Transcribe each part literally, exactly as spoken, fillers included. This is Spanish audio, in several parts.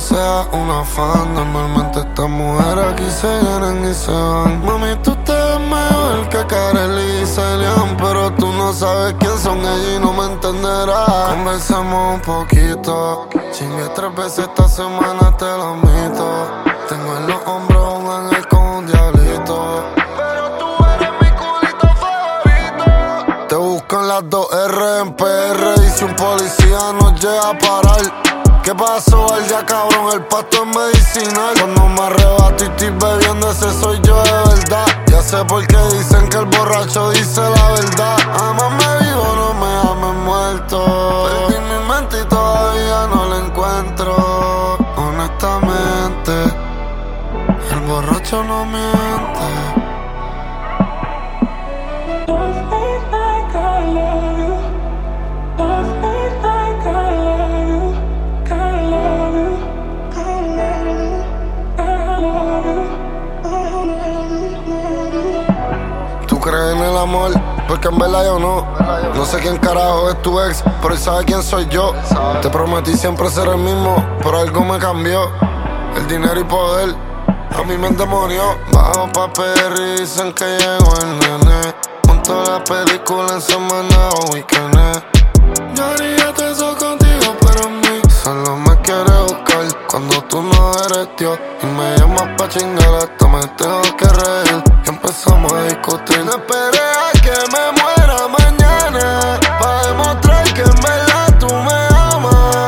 seas una fan. Normalmente estas mujeres aquí se vienen y se van. Mami, tú te ves mejor que Kareli y Celian, pero tú no sabes quién son ellos y no me entenderás. Conversemos un poquito. Chingué tres veces esta semana, te lo admito. Tengo en los hombros un ángel con un diablito, pero tú eres mi culito favorito. Te buscan las dos R en P R y si un policía nos llega a parar, ¿qué pasó al día, cabrón? El pasto es medicinal. Cuando me arrebato y estoy bebiendo, ese soy yo de verdad. Ya sé por qué dicen que el borracho dice la verdad. Amáme vivo, no me ames muerto. Perdí mi mente y todavía no la encuentro. Honestamente, el borracho no miente. Tú crees en el amor, porque en verdad yo no. No sé quién carajo es tu ex, pero él sabe quién soy yo. Te prometí siempre ser el mismo, pero algo me cambió. El dinero y poder a mí me endemonió. Bajo pa' P R y dicen que llegó el nene. Monto la película en semana o weekend. Yo haría todo eso contigo, pero en mí solo me quiere buscar cuando tú no eres Dios. Y me llamas pa' chingar, hasta me tengo que reír. Y empezamos a discutir. No esperé a que me muera mañana pa' demostrar que en verdad tú me amas.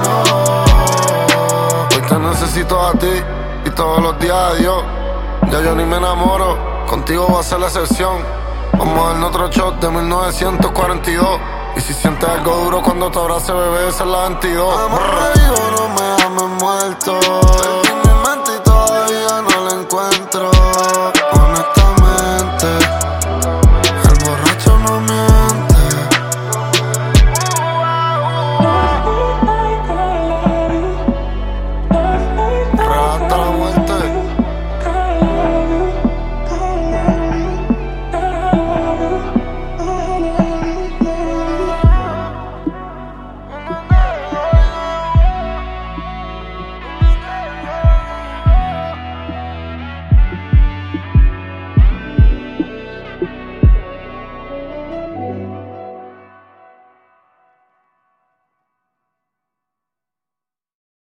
No, hoy te necesito a ti y todos los días a Dios. Ya yo ni me enamoro, contigo va a ser la excepción. Vamos a darnos otro shot de mil novecientos cuarenta y dos. Y si sientes algo duro cuando te abrace, bebé, esa es la veintidós. Amor vivo, no me ames muerto.